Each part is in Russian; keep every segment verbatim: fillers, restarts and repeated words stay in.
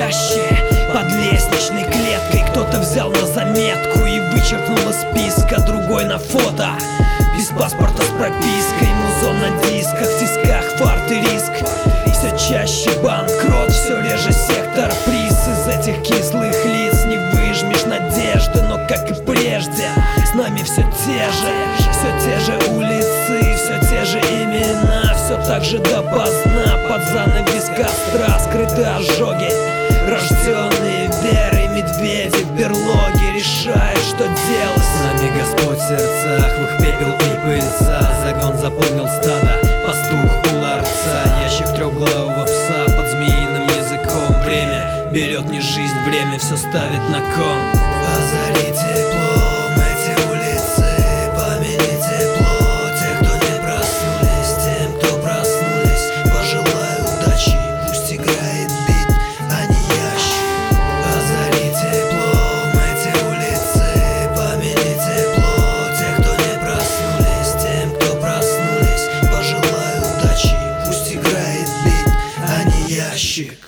чаще. Под лестничной клеткой кто-то взял на заметку и вычеркнул из списка другой на фото. Без паспорта с пропиской, музон на дисках, в тисках фарт и риск. Все чаще банкрот, все реже сектор приз. Из этих кислых лиц не выжмешь надежды, но как и прежде с нами все те же, все те же улицы, все те же имена. Все так же допоздна, под занавес костра скрыты ожоги. Рожденные верой медведи в берлоге решают, что делать. С нами Господь в сердцах, в их пепел и пыльца. Загон заполнил стадо, пастух у ларца. Ящик трехглавого пса под змеиным языком. Время берет не жизнь, время все ставит на кон. Позари теплом эти улицы, помяни тепло тех, кто не проснулись. Тем, кто проснулись, пожелаю удачи. Пусть играет бит, а не ящик. Позари теплом эти улицы, помяни тепло тех, кто не проснулись. Тем, кто проснулись, пожелаю удачи. Пусть играет бит, а не ящик.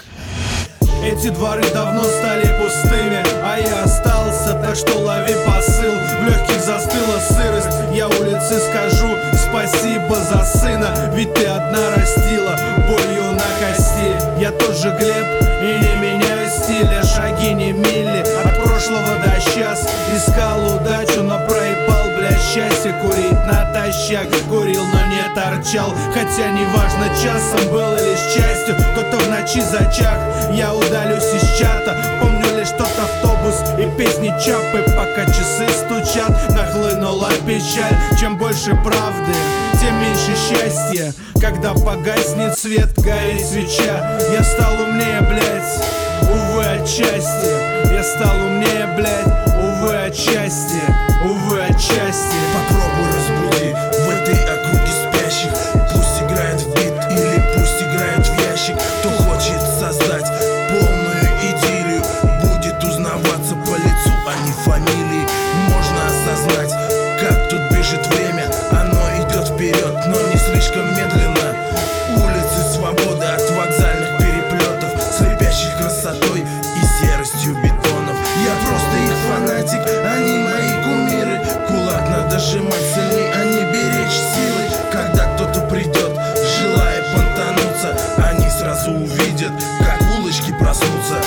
Эти дворы давно стали пустыми, а я остался, так что лови посыл. В легких застыла сырость, я улице скажу спасибо за сына. Ведь ты одна растила болью на кости. Я тот же Глеб и не меняю стиля. Шаги не мили от прошлого до сейчас. Искал удачу, но проебал, бля, счастье. Курить натощак, курил, но не торчал. Хотя неважно, часом было лишь частью. Кто-то в ночи зачах, я удалюсь из чата. Помню лишь тот автобус и песни Чапы. Пока часы стучат, нахлынула печаль. Чем больше правды, тем меньше счастья. Когда погаснет свет, горит свеча. Я стал умнее, блять, увы, отчасти. Я стал умнее, блять, увы, отчасти. Увы, отчасти. Попробуй разбуди в этой округе спящих. Пусть играет в бит или пусть играет в ящик. Кто хочет создать полную идиллию, будет узнаваться по лицу, а не фамилии. Можно осознать, как тут бежит время. Оно идет вперед, но не слишком медленно. Улицы свободы от вокзальных переплетов, слепящих красотой и серостью бетонов. Я просто их фанатик, они мои кумиры. Кулак надо сжимать сильней, а не беречь силы. Когда кто-то придет, желая понтануться, они сразу увидят, как улочки проснутся.